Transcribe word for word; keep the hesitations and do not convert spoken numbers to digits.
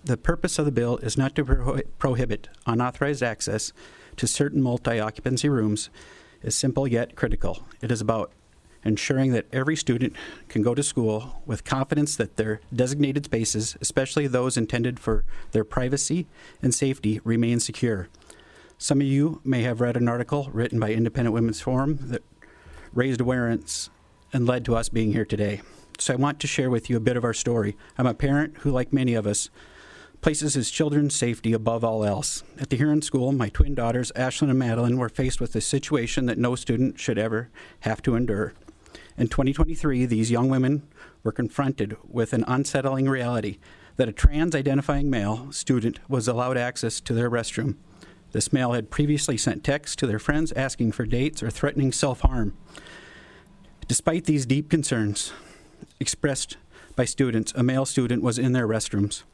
The purpose of the bill is not to pro- prohibit unauthorized access to certain multi-occupancy rooms. Is simple yet critical. It is about ensuring that every student can go to school with confidence that their designated spaces, especially those intended for their privacy and safety, remain secure. Some of you may have read an article written by Independent Women's Forum that raised awareness and led to us being here today. So I want to share with you a bit of our story. I'm a parent who, like many of us, places his children's safety above all else. At the Huron School, my twin daughters, Ashlyn and Madeline, were faced with a situation that no student should ever have to endure. In twenty twenty-three, these young women were confronted with an unsettling reality that a trans-identifying male student was allowed access to their restroom. This male had previously sent texts to their friends asking for dates or threatening self-harm. Despite these deep concerns expressed by students, a male student was in their restrooms.